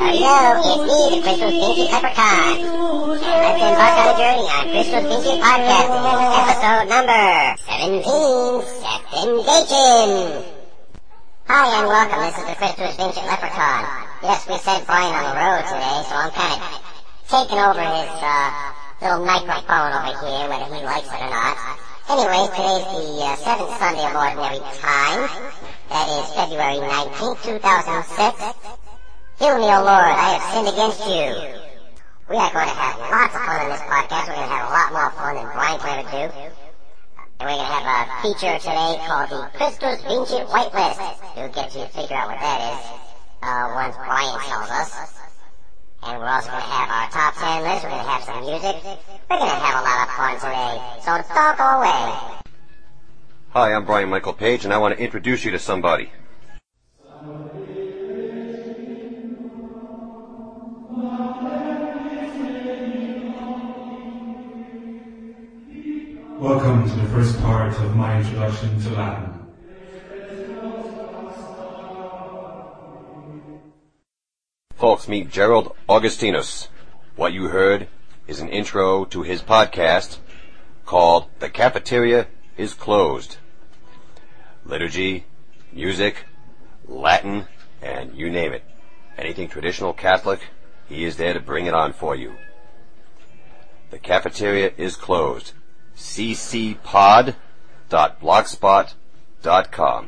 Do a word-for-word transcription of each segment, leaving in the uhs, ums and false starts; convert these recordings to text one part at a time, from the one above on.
Hello, it's me, the Crystal Stinky Leprechaun. And let's embark on a journey on Crystal Stinky Podcasting, episode number seventeen, Septendation. Hi and welcome, this is the Crystal Stinky Leprechaun. Yes, we sent Brian on the road today, so I'm kind of taking over his, uh, little microphone over here, whether he likes it or not. Anyways, today's the uh, seventh Sunday of Ordinary Time. That is February nineteenth, two thousand six. Heal me, O Lord, I have sinned against you. We are going to have lots of fun in this podcast. We're going to have a lot more fun than Brian can ever do. And we're going to have a feature today called the Crystal's Ancient Whitelist. You'll get to figure out what that is uh, once Brian tells us. And we're also going to have our top ten list. We're going to have some music. We're going to have a lot of fun today. So don't go away. Hi, I'm Brian Michael Page, and I want to introduce you to somebody. Welcome to the first part of my introduction to Latin. Folks, meet Gerald Augustinus. What you heard is an intro to his podcast called The Cafeteria is Closed. Liturgy, music, Latin, and you name it. Anything traditional Catholic, he is there to bring it on for you. The Cafeteria is Closed. c c pod dot blogspot dot com.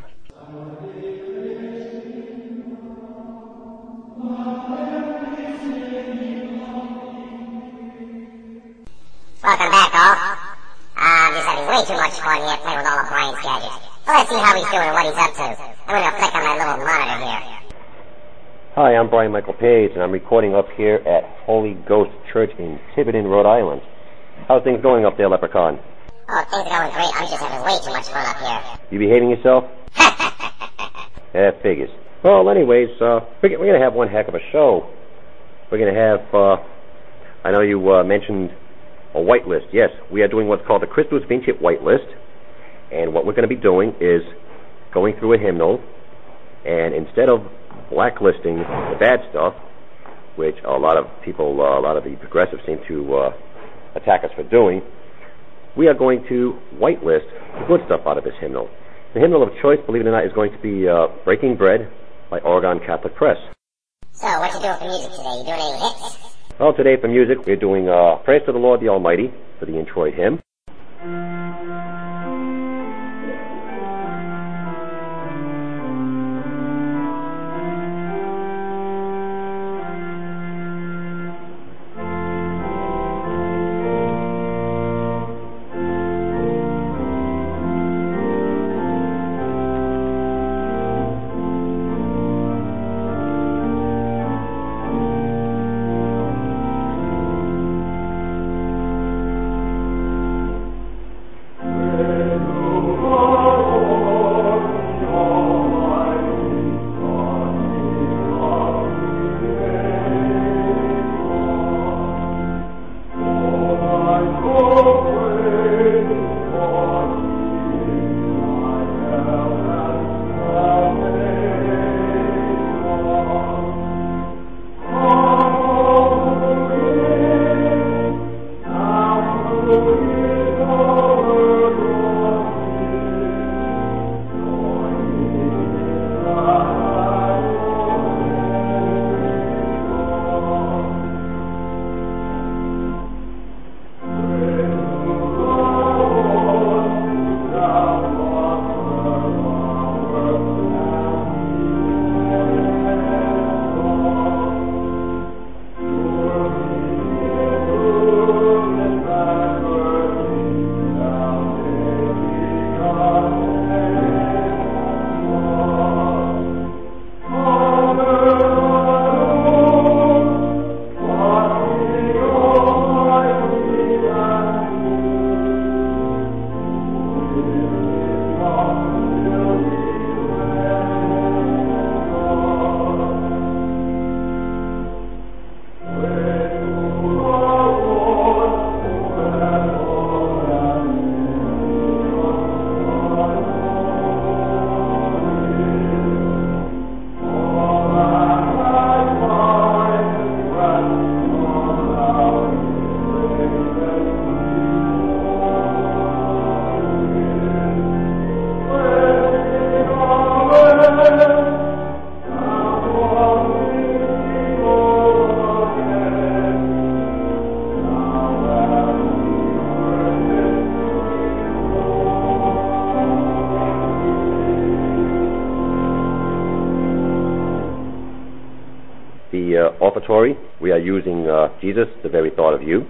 Welcome back, all. I'm just having way too much fun here playing with all of Brian's gadgets. Well, let's see how he's doing and what he's up to. I'm going to click on my little monitor here. Hi, I'm Brian Michael Page, and I'm recording up here at Holy Ghost Church in Tiverton, Rhode Island. How's things going up there, Leprechaun? Oh, things are going great. I'm just having way too much fun up here. You behaving yourself? Yeah, figures. Well, anyways, uh, we're going to have one heck of a show. We're going to have, uh, I know you uh, mentioned a whitelist. Yes, we are doing what's called the Christus Vincit whitelist. And what we're going to be doing is going through a hymnal, and instead of blacklisting the bad stuff, which a lot of people, uh, a lot of the progressives seem to uh, attack us for doing, we are going to whitelist the good stuff out of this hymnal. The hymnal of choice, believe it or not, is going to be uh, Breaking Bread by Oregon Catholic Press. So, what you doing for music today? You doing any hits? Well, today for music, we're doing uh, Praise to the Lord the Almighty for the introit hymn. the uh, offertory, we are using uh, Jesus, the very thought of you.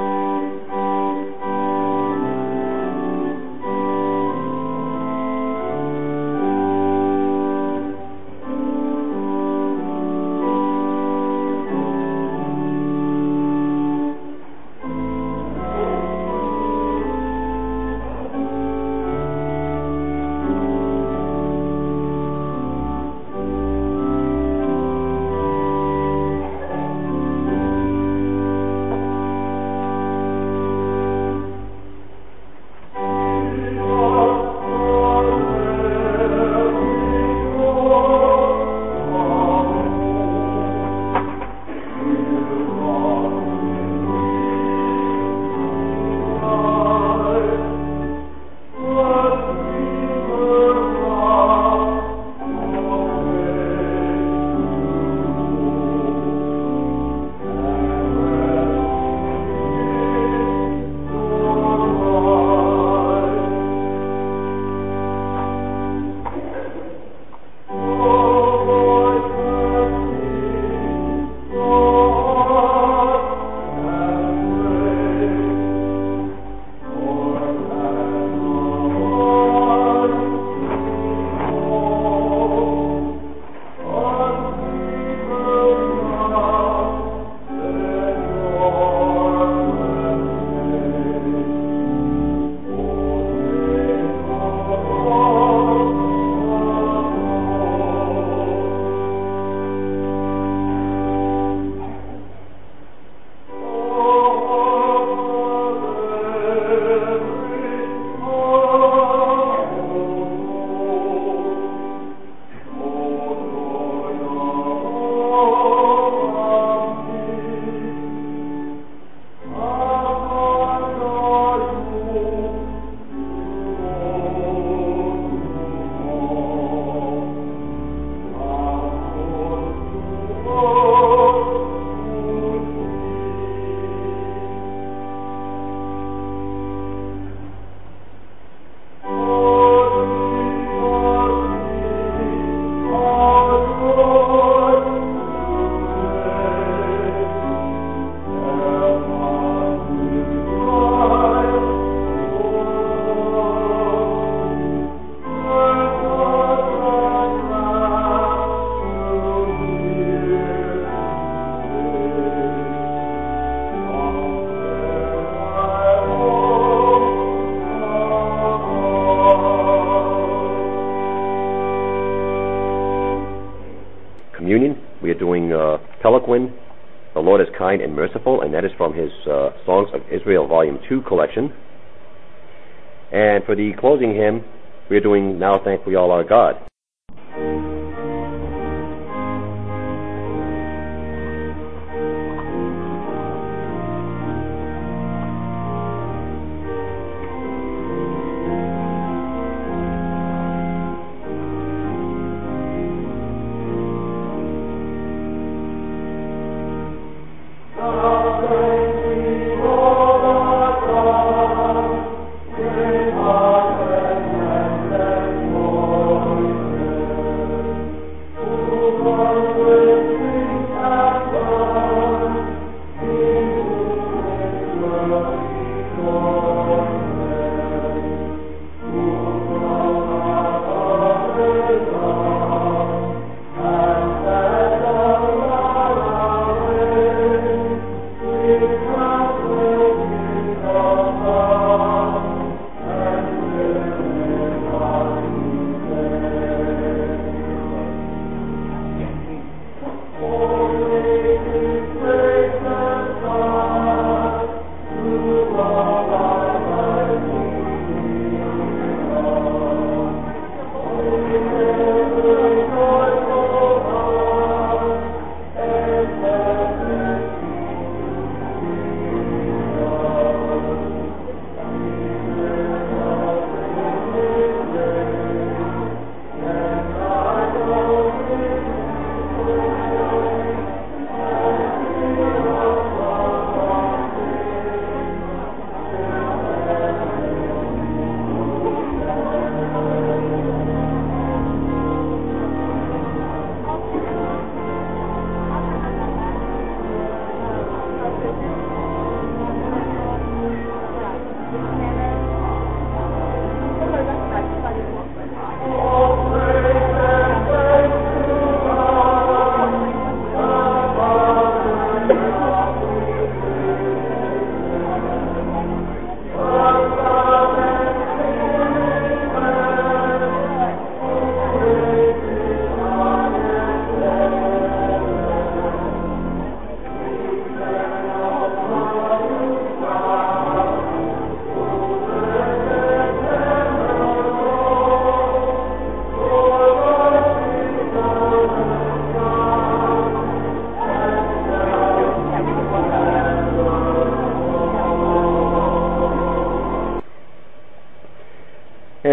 Communion, we are doing uh, Peliquin, The Lord is Kind and Merciful, and that is from his uh, Songs of Israel Volume two collection. And for the closing hymn, we are doing Now Thank We All Our God. Thank you.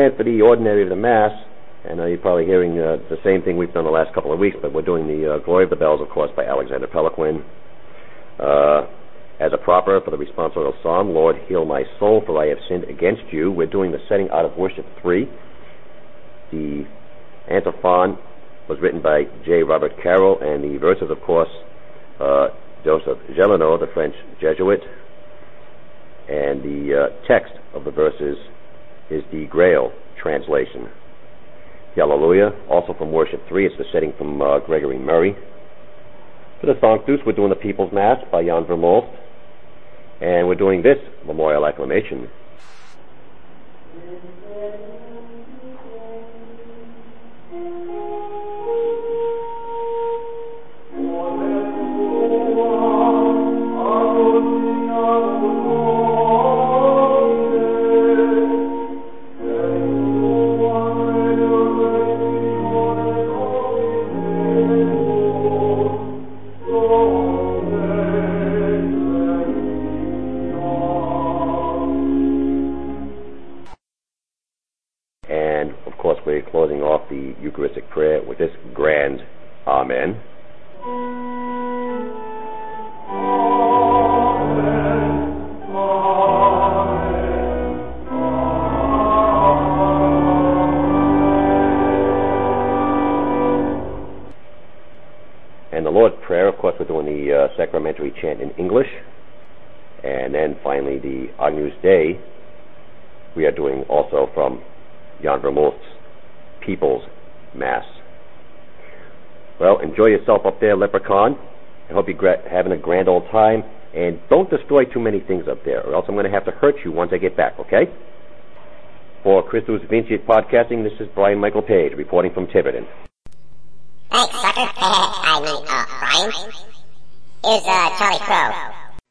plan for the ordinary of the Mass, and uh, you're probably hearing uh, the same thing we've done the last couple of weeks, but we're doing the uh, Glory of the Bells, of course, by Alexander Peliquin. Uh, as a proper for the responsorial psalm, Lord, heal my soul, for I have sinned against you. We're doing the setting out of worship three. The antiphon was written by J. Robert Carroll, and the verses, of course, uh, Joseph Gelano, the French Jesuit, and the uh, text of the verses is the Grail translation. The Hallelujah, also from Worship three, it's the setting from uh, Gregory Murray. For the Sanctus, we're doing the People's Mass by Jan Vermulst, and we're doing this memorial acclamation. We're closing off the Eucharistic prayer with this grand Amen. And the Lord's Prayer, of course, we're doing the uh, sacramentary chant in English. And then finally the Agnus Dei, we are doing also from Jan Vermulst's People's Mass. Well, enjoy yourself up there, Leprechaun. I hope you're gra- having a grand old time. And don't destroy too many things up there, or else I'm going to have to hurt you once I get back, okay? For Christus Vincit Podcasting, this is Brian Michael Page, reporting from Tiverton. Thanks, sucker. I mean, uh, Brian. Here's, uh, Charlie Crow.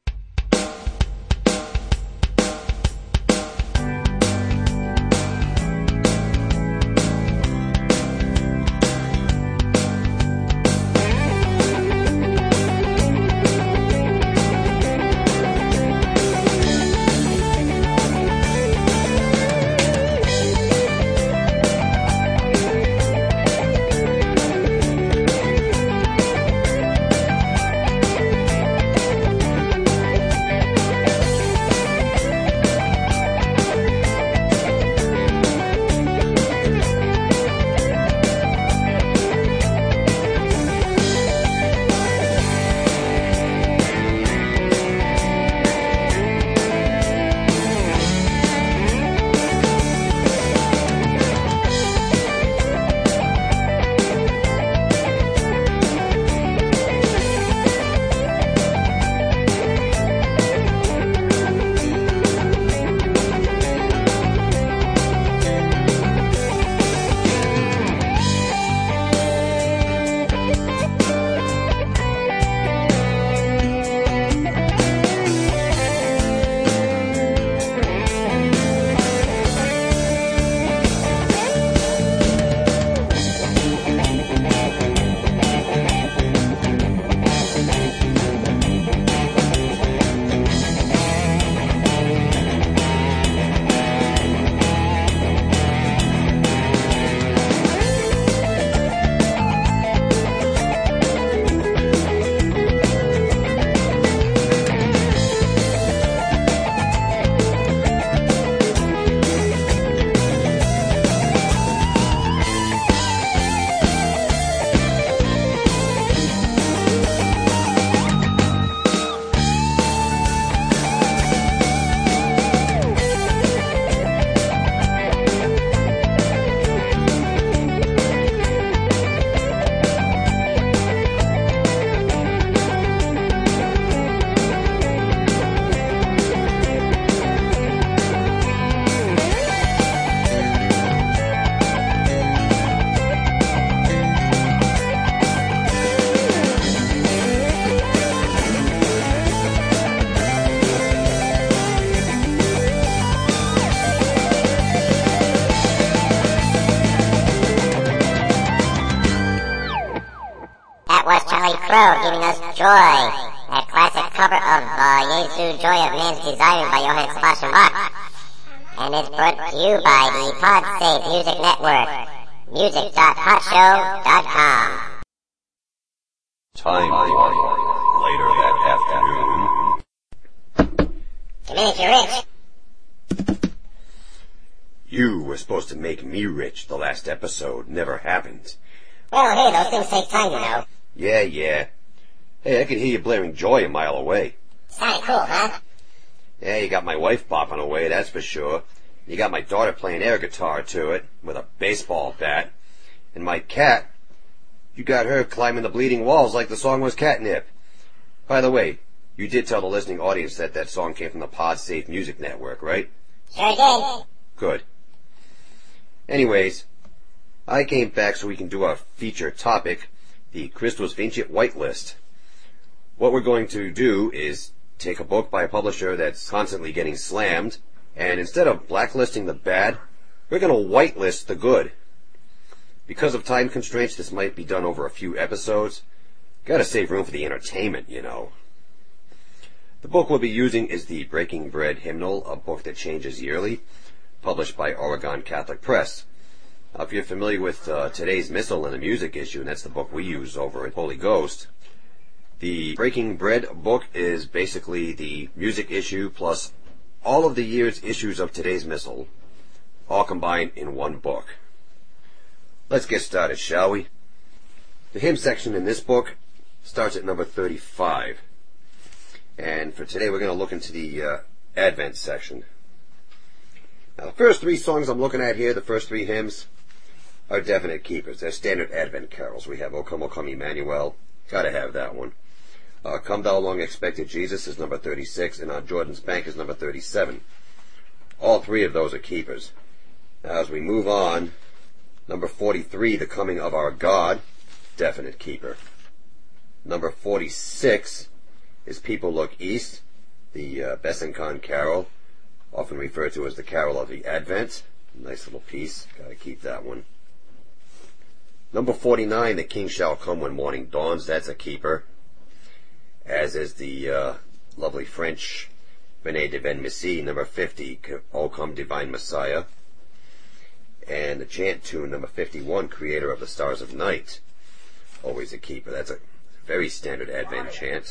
Crow giving us Joy, that classic cover of uh, Jesu, Joy of Man's Desire by Johann Sebastian Bach. And it's brought to you by the PodSafe Music Network. music dot hot show dot com. Time for later that afternoon. Come in if you're rich. You were supposed to make me rich the last episode. Never happened. Well, hey, those things take time, you know. Yeah, yeah. Hey, I could hear you blaring Joy a mile away. Sounded cool, huh? Yeah, you got my wife bopping away, that's for sure. You got my daughter playing air guitar to it, with a baseball bat. And my cat, you got her climbing the bleeding walls like the song was catnip. By the way, you did tell the listening audience that that song came from the PodSafe Music Network, right? Sure did. Good. Anyways, I came back so we can do our feature topic, the Christus Vincit Whitelist. What we're going to do is take a book by a publisher that's constantly getting slammed, and instead of blacklisting the bad, we're going to whitelist the good. Because of time constraints, this might be done over a few episodes. Gotta save room for the entertainment, you know. The book we'll be using is the Breaking Bread Hymnal, a book that changes yearly, published by Oregon Catholic Press. Now, if you're familiar with uh, Today's Missal and the music issue, and that's the book we use over at Holy Ghost, the Breaking Bread book is basically the music issue plus all of the year's issues of Today's Missal, all combined in one book. Let's get started, shall we? The hymn section in this book starts at number thirty-five. And for today we're going to look into the uh, Advent section. Now the first three songs I'm looking at here, the first three hymns, are definite keepers. They're standard Advent carols. We have O Come, O Come, Emmanuel. Gotta have that one. Uh, Come Thou Long Expected Jesus is number thirty-six, and On Jordan's Bank is number thirty-seven. All three of those are keepers. Now as we move on, number forty-three, The Coming of Our God, definite keeper. Number forty-six is People Look East, the uh, Besançon carol, often referred to as the Carol of the Advent. Nice little piece. Gotta keep that one. Number forty-nine, The King Shall Come When Morning Dawns. That's a keeper. As is the uh, lovely French Venez Divin Messie, number fifty, O Come Divine Messiah. And the chant tune, number fifty-one, Creator of the Stars of Night. Always a keeper. That's a very standard Advent chant.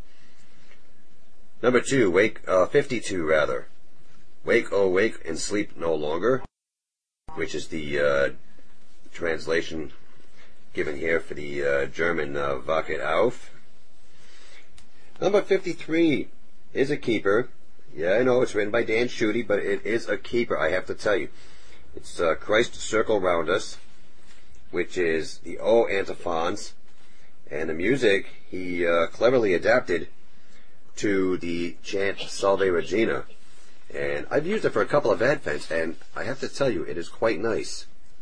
Number two, wake, uh, fifty-two rather. Wake, oh wake, and sleep no longer, which is the uh, translation given here for the uh, German uh, Wachet auf. Number fifty-three is a keeper. Yeah, I know it's written by Dan Schutte, but it is a keeper, I have to tell you. It's uh, Christ Circle Round Us, which is the O antiphons, and the music he uh, cleverly adapted to the chant Salve Regina. And I've used it for a couple of Advents, and I have to tell you, it is quite nice.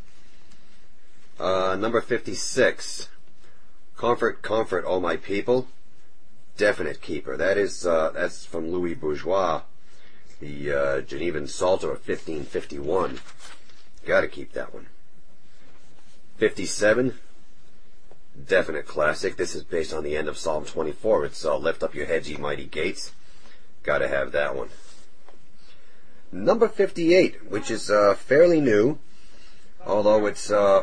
Uh, number fifty-six, Comfort, Comfort, O My People, definite keeper. That is, uh, that's from Louis Bourgeois, the uh, Genevan Psalter of fifteen fifty-one. Gotta keep that one. fifty-seven, definite classic. This is based on the end of Psalm twenty-four. It's uh, Lift Up Your Heads, Ye Mighty Gates. Gotta have that one. Number fifty-eight, which is uh, fairly new, although it's uh,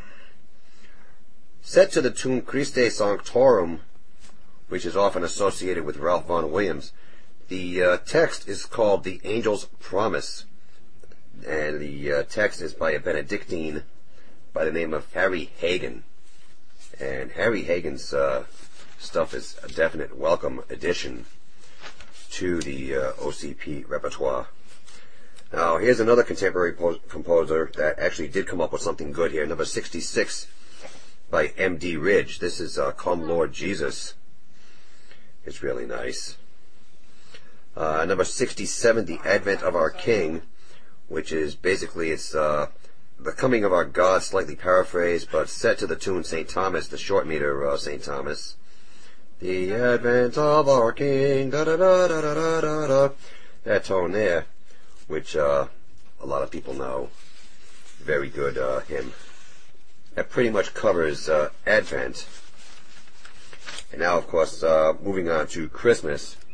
set to the tune Christe Sanctorum, which is often associated with Ralph Vaughan Williams. The uh, text is called The Angel's Promise, and the uh, text is by a Benedictine by the name of Harry Hagen. And Harry Hagen's uh, stuff is a definite welcome addition to the uh, O C P repertoire. Now, here's another contemporary po- composer that actually did come up with something good here. Number sixty-six by M D Ridge. This is uh, Come Lord Jesus. It's really nice. Uh, number sixty-seven, The Advent of Our King, which is basically, it's uh, the coming of our God, slightly paraphrased, but set to the tune Saint Thomas, the short meter uh, Saint Thomas. The Advent of Our King, da da da da da da da. That tone there, which uh, a lot of people know. Very good uh, hymn. That pretty much covers uh, Advent. And now, of course, uh, moving on to Christmas.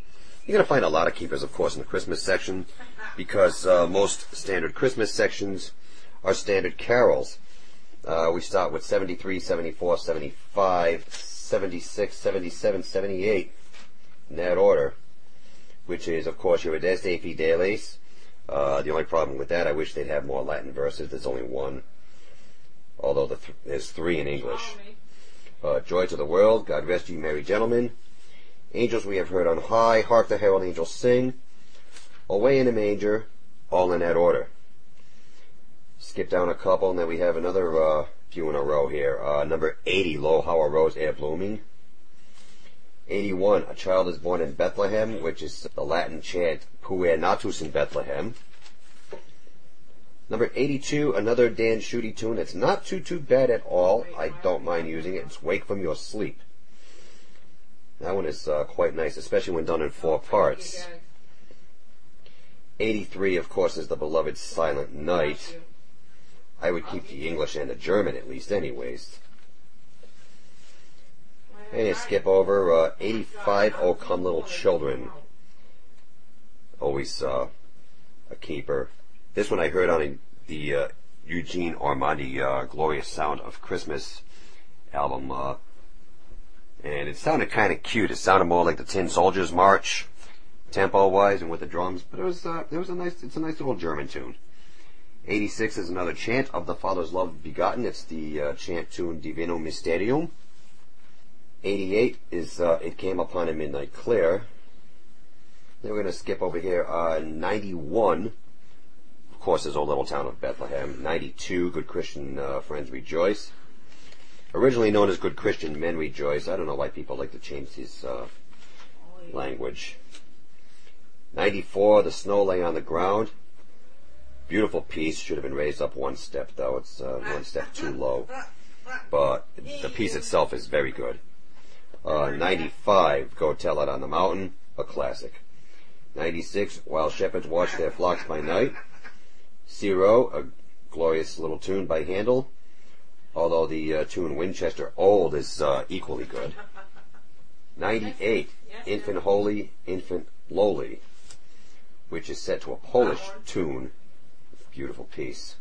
You're going to find a lot of keepers, of course, in the Christmas section, because uh, most standard Christmas sections are standard carols. Uh, we start with seventy-three, seventy-four, seventy-five, seventy-six, seventy-seven, seventy-eight, in that order, which is, of course, your Adeste Fideles. Uh, the only problem with that, I wish they'd have more Latin verses. There's only one, although the th- there's three in English. Uh, Joy to the World, God Rest You Merry Gentlemen, Angels We Have Heard on High, Hark the Herald Angels Sing, Away in a Manger, all in that order. Skip down a couple, and then we have another uh, few in a row here. Uh, number eighty, Lo, How a Rose Ere Blooming. eighty-one, A Child is Born in Bethlehem, which is the Latin chant Puer Natus in Bethlehem. Number eighty-two, another Dan Schutte tune. It's not too, too bad at all. I don't mind using it. It's Wake From Your Sleep. That one is uh, quite nice, especially when done in four parts. eighty-three, of course, is the beloved Silent Night. I would keep the English and the German, at least, anyways. And you skip over uh, eighty-five, O Come Little Children. Always uh, a keeper. This one I heard on the uh, Eugene Ormandy uh, Glorious Sound of Christmas album. Uh, and it sounded kind of cute. It sounded more like the Tin Soldiers March, tempo-wise and with the drums. But it was, uh, it was a nice, it's a nice little German tune. eighty-six is another chant of the Father's Love Begotten. It's the uh, chant tune Divinum Mysterium. eighty-eight is uh, It Came Upon a Midnight Clear. Then we're going to skip over here. Uh, ninety-one, of course, is O Little Town of Bethlehem. ninety-two, Good Christian uh, Friends Rejoice. Originally known as Good Christian Men Rejoice. I don't know why people like to change this uh, language. ninety-four, The Snow Lay on the Ground. Beautiful piece. Should have been raised up one step, though. It's uh, one step too low. But the piece itself is very good. Uh, ninety-five, Go Tell It on the Mountain, a classic. ninety-six, While Shepherds Watch Their Flocks by Night. Zero, a glorious little tune by Handel, although the uh, tune Winchester Old is uh, equally good. ninety-eight, Infant Holy, Infant Lowly, which is set to a Polish tune. Beautiful piece.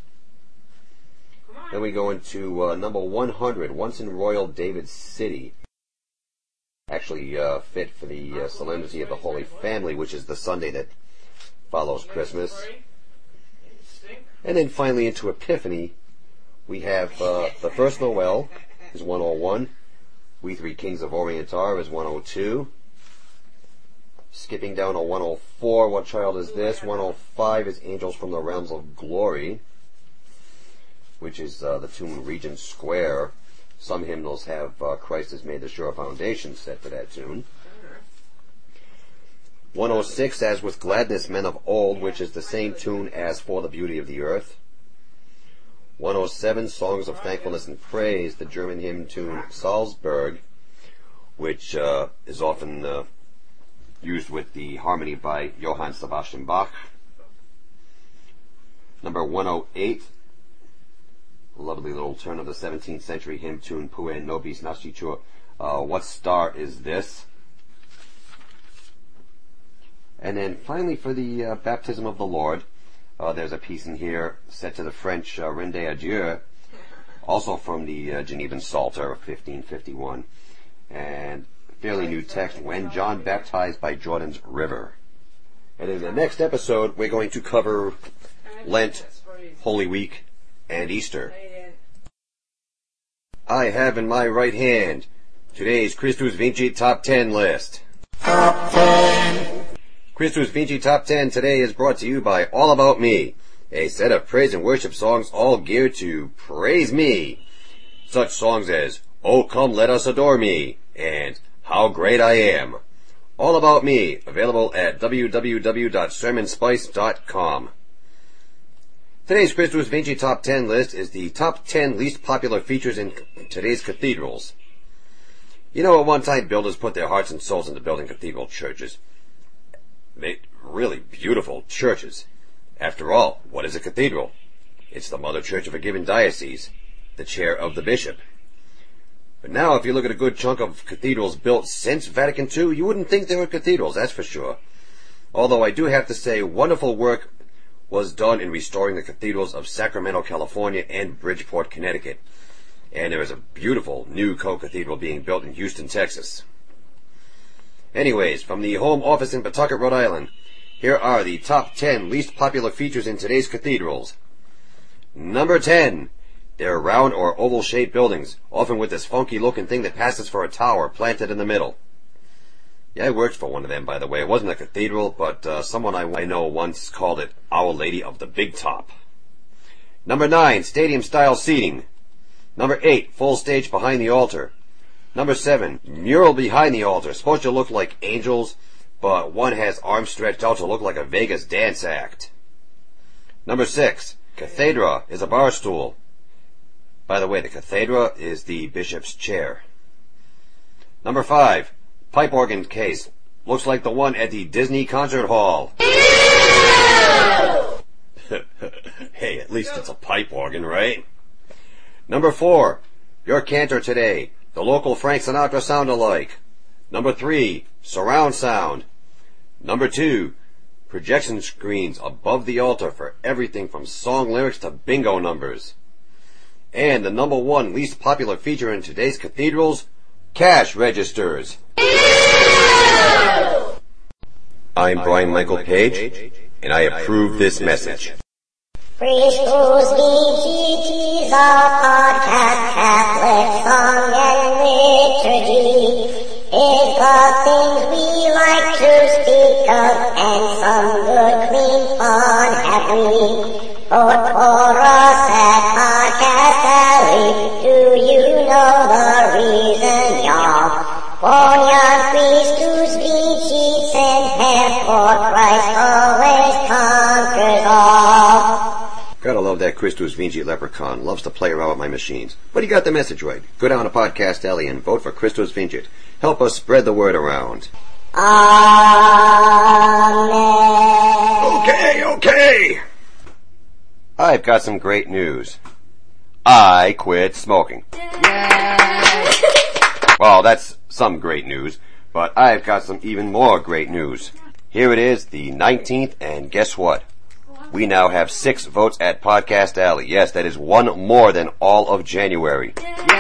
Then we go into uh, number one hundred, Once in Royal David City. Actually uh, fit for the uh, Solemnity of the Holy Family, which is the Sunday that follows Christmas. And then finally into Epiphany, we have uh, the First Noel is one oh one, We Three Kings of Orient Are is one oh two, skipping down to one oh four, What Child Is This? one oh five is Angels from the Realms of Glory, which is uh, the tune Regent Square. Some hymnals have uh, Christ Has Made the Sure Foundation set to that tune. one oh six, As With Gladness Men of Old, which is the same tune as For the Beauty of the Earth. one oh seven, Songs of Thankfulness and Praise, the German hymn tune Salzburg, which uh, is often uh, used with the harmony by Johann Sebastian Bach. Number one oh eight, a lovely little turn of the seventeenth century hymn tune Puer Nobis Nascitur, uh, What Star Is This? And then finally for the uh, Baptism of the Lord, uh, there's a piece in here set to the French uh, Rende Adieu, also from the uh, Genevan Psalter of fifteen fifty-one, and fairly new text, When John Baptized by Jordan's River. And in the next episode, we're going to cover Lent, Holy Week, and Easter. I have in my right hand today's Christus Vinci Top ten list. Top ten. Christus Vinci Top ten today is brought to you by All About Me, a set of praise and worship songs all geared to praise me. Such songs as Oh Come Let Us Adore Me and How Great I Am. All About Me, available at w w w dot sermon spice dot com. Today's Christus Vinci Top ten list is the top ten least popular features in today's cathedrals. You know, at one time builders put their hearts and souls into building cathedral churches. They really beautiful churches. After all, what is a cathedral? It's the mother church of a given diocese, the chair of the bishop. But now, if you look at a good chunk of cathedrals built since Vatican Two, you wouldn't think they were cathedrals, that's for sure. Although I do have to say, wonderful work was done in restoring the cathedrals of Sacramento, California and Bridgeport, Connecticut. And there is a beautiful new co-cathedral being built in Houston, Texas. Anyways, from the home office in Pawtucket, Rhode Island, here are the top ten least popular features in today's cathedrals. Number ten. They're round or oval-shaped buildings, often with this funky-looking thing that passes for a tower planted in the middle. Yeah, I worked for one of them, by the way. It wasn't a cathedral, but uh, someone I, I know once called it Our Lady of the Big Top. Number nine. Stadium-style seating. Number eight. Full stage behind the altar. Number seven. Mural behind the altar. Supposed to look like angels, but one has arms stretched out to look like a Vegas dance act. Number six. Cathedra is a bar stool. By the way, the cathedra is the bishop's chair. Number five. Pipe organ case. Looks like the one at the Disney Concert Hall. Hey, at least it's a pipe organ, right? Number four. Your cantor today. The local Frank Sinatra sound-alike. Number three. Surround sound. Number two. Projection screens above the altar for everything from song lyrics to bingo numbers. And the number one least popular feature in today's cathedrals, cash registers. I'm Brian Michael Page, and I approve this message. Christus Vincitis, our podcast, Catholic song and liturgy, is the things we like to speak of, and some good, clean fun have we. Vote for us at Podcast Alley. Do you know the reason, y'all? Bonum Christus Vincit Semper, for Christ always conquers all. Gotta love that Christus Vincit leprechaun. Loves to play around with my machines. But he got the message right. Go down to Podcast Alley and vote for Christus Vincit. Help us spread the word around. Amen. Okay, okay. I've got some great news. I quit smoking. Well, that's some great news, but I've got some even more great news. Here it is, the nineteenth, and guess what? We now have six votes at Podcast Alley. Yes, that is one more than all of January.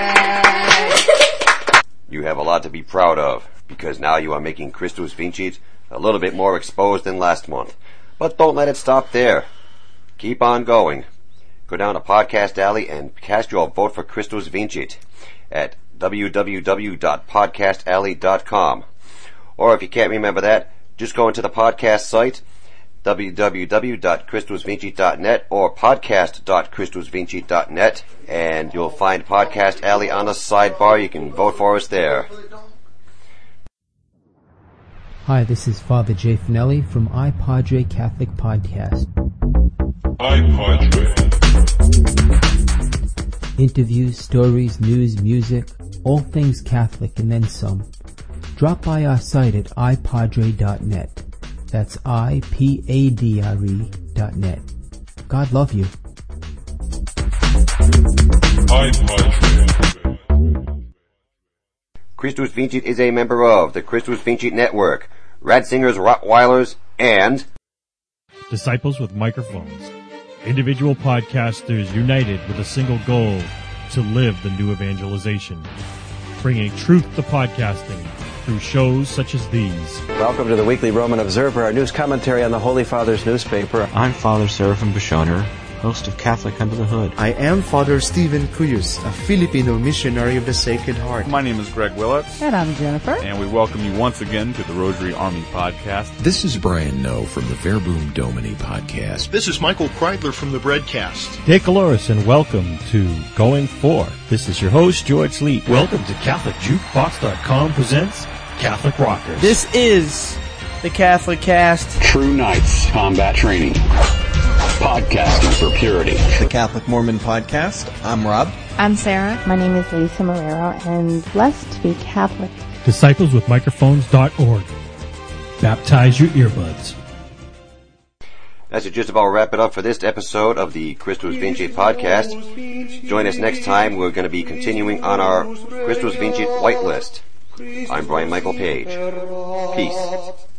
You have a lot to be proud of, because now you are making Christus Vincit a little bit more exposed than last month. But don't let it stop there. Keep on going. Go down to Podcast Alley and cast your vote for Christus Vincit at w w w dot podcast alley dot com. Or if you can't remember that, just go into the podcast site, w w w dot christus vincit dot net or podcast dot christus vincit dot net, and you'll find Podcast Alley on the sidebar. You can vote for us there. Hi, this is Father Jay Finelli from iPadre Catholic Podcast. iPadre. Interviews, stories, news, music, all things Catholic and then some. Drop by our site at i padre dot net. That's I P A D R E dot net. God love you. iPadre. Christus Vincit is a member of the Christus Vincit Network, Radsingers, Rottweilers, and Disciples with Microphones. Individual podcasters united with a single goal, to live the new evangelization. Bringing truth to podcasting through shows such as these. Welcome to the Weekly Roman Observer, our news commentary on the Holy Father's newspaper. I'm Father Seraphim Bishoner, host of Catholic Under the Hood. I am Father Stephen Cuyus, a Filipino missionary of the Sacred Heart. My name is Greg Willets. And I'm Jennifer. And we welcome you once again to the Rosary Army Podcast. This is Brian Noe from the Verbum Domini Podcast. This is Michael Kreidler from the Breadcast. Dave Caloris, and welcome to Going Forth. This is your host, George Leet. Welcome to Catholic Jukebox dot com presents Catholic Rockers. This is the Catholic Cast. True Knights Combat Training. Podcasting for Purity. The Catholic Mormon Podcast. I'm Rob. I'm Sarah. My name is Lisa Marrero, and blessed to be Catholic. Disciples with Microphones dot org. Baptize your earbuds. That should just about wrap it up for this episode of the Christus Vincit Podcast. Join us next time. We're going to be continuing on our Christus Vincit whitelist. I'm Brian Michael Page. Peace.